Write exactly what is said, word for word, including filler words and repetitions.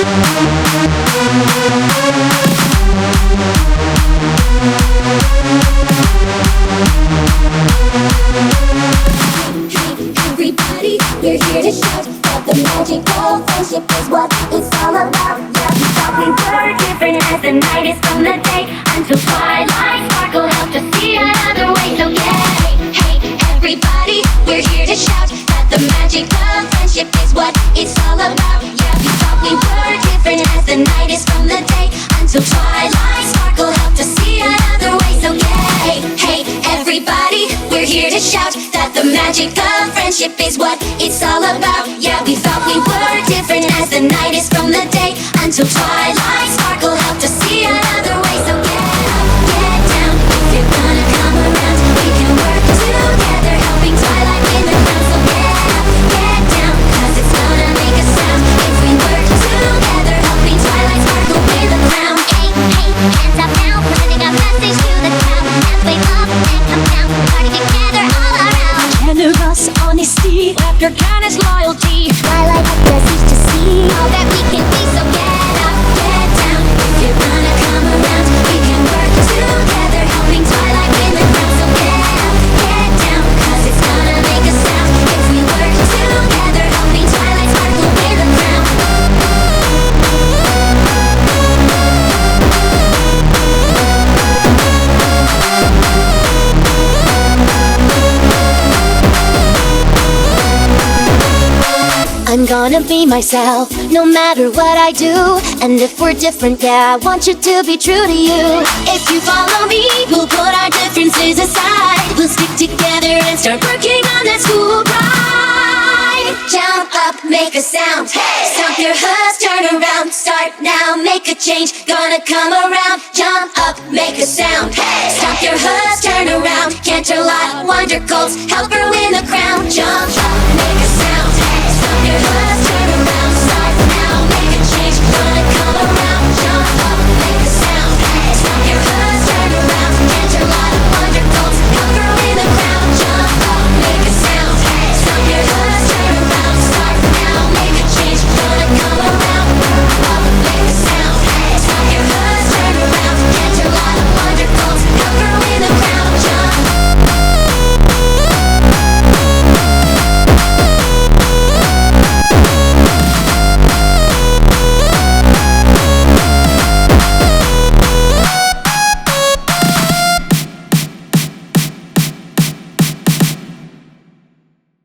Everybody, we're here to shout that the magical friendship is what it's all about. Yeah, we thought we were different as the night is from the day until twilight sparkle helped us see another way. So yeah, hey, hey, everybody, we're here to shout that the magic of friendship is what it's all about. Yeah, we thought we were different as the night is from the day until twilight sparkle helped us see another way. So yeah, hey, hey, everybody, we're here to shout that the magic of friendship is what it's all about. Yeah, we thought we were different as the night is from the day until twilight sparkle helped us see another way. So get up, get down, if you're gonna come around, we can work together, helping twilight win the crown. So get up, get down, cause it's gonna make a sound if we work together, helping twilight sparkle win the crown. Hey, hey, hands up now, sending a message to the crowd. Hands wave up and come down, party together all around. Generous honesty, laughter, kindness, loyalty. Twilight helped us each to see All that we can be, so get up, get down. If you're gonna come around, we can work together, helping twilight win the crown. So get up, get down, cause it's gonna make a sound if we work together, helping twilight sparkle win the crown. I'm gonna be myself, no matter what I do. And if we're different, yeah, I want you to be true to you. If you follow me, we'll put our differences aside. We'll stick together and start working on that school pride. Jump up, make a sound. Hey! Stomp your hooves, turn around. Start now, make a change. Gonna come around. Jump up, make a sound. Hey! Stomp your hooves, turn around. Canterlot, Wonder Colts, help her win the crown. Jump up, make a sound. Hey! Stomp your hooves,